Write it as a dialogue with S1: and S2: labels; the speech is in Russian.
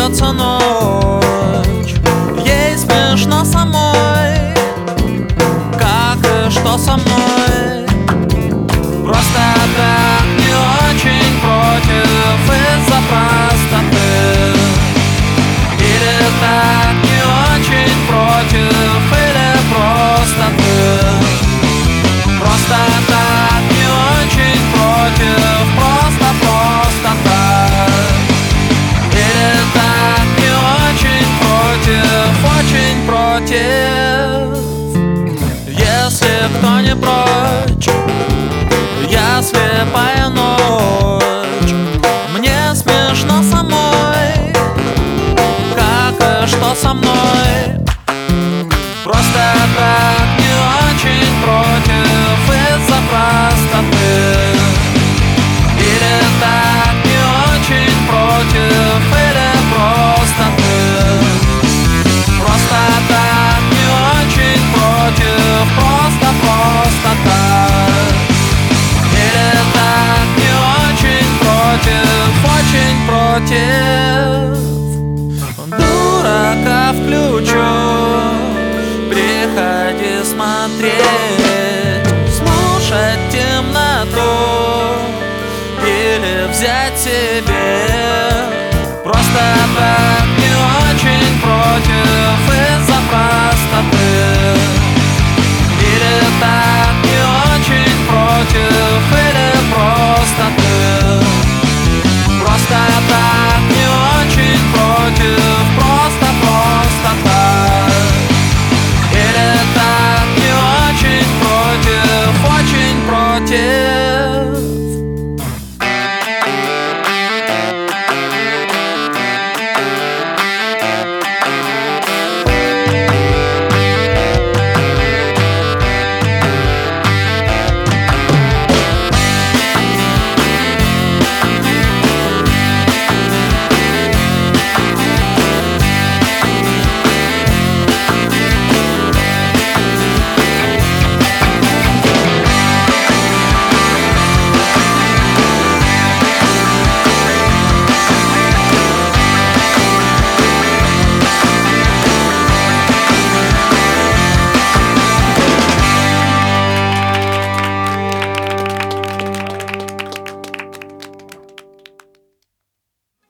S1: Смеется ночь, ей смешно самой. Как и что со мной? Просто так не очень против из-за простоты. Или так не очень против, или просто ты. Просто так не очень против, просто так. Или так не очень против. Если кто не прочь, я слепая ночь. Мне смешно самой. Как и что со мной? Просто так не очень против из-за простоты. Или так не очень против, или просто ты. Просто так не очень против, просто так. Или так не очень против. Дурака включу, приходи смотреть, слушать темноту или взять себе